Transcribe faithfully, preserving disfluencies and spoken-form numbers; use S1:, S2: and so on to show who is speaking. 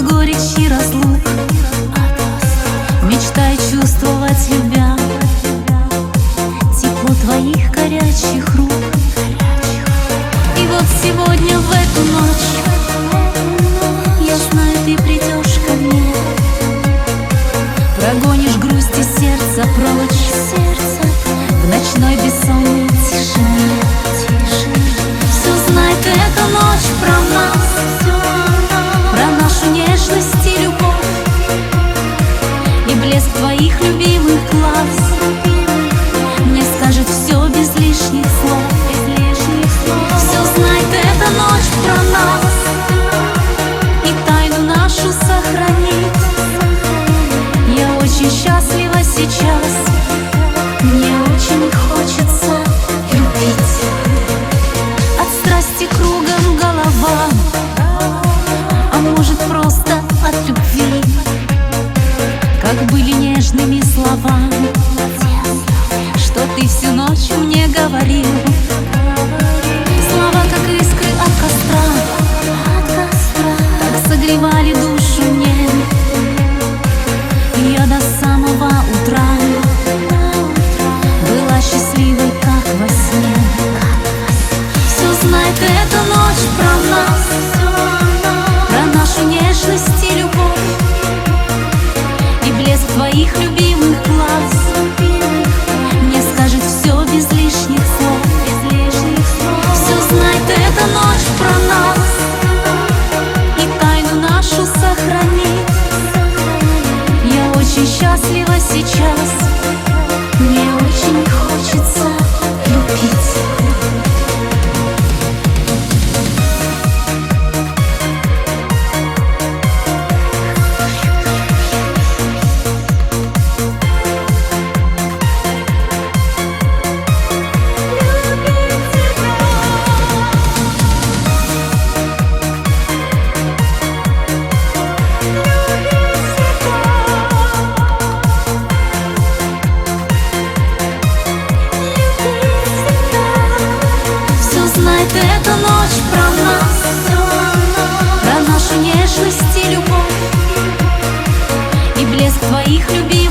S1: горечи разлук, мечтай чувствовать, любя, тепло твоих горячих рук. И вот сегодня в эту ночь, я знаю, ты придешь ко мне, прогонишь грусть и сердце прочь, сердце в ночной бессонной тишине. Все знает эта ночь про нас, про нашу нежность и любовь, и блеск твоих любимых глаз мне скажет все без лишних слов. Все знает эта ночь про нас, и тайну нашу сохранит. Я очень счастлива сейчас, мне очень хочется любить. От страсти кругом голова, а может просто от любви, как были нежными словами, что ты всю ночь мне говорил. Слова, как искры от костра, так согревали душу мне. И я до самого утра была счастливой, как во сне. Все знает эта ночь про нас, про нашу нежность и любовь, и блеск твоих любимых глаз мне скажет все без лишних слов. Все знает эта ночь про нас, и тайну нашу сохранит. Я очень счастлива сейчас, мне очень хочется любить. Эта ночь про нас, про нашу нежность и любовь, и блеск твоих любимых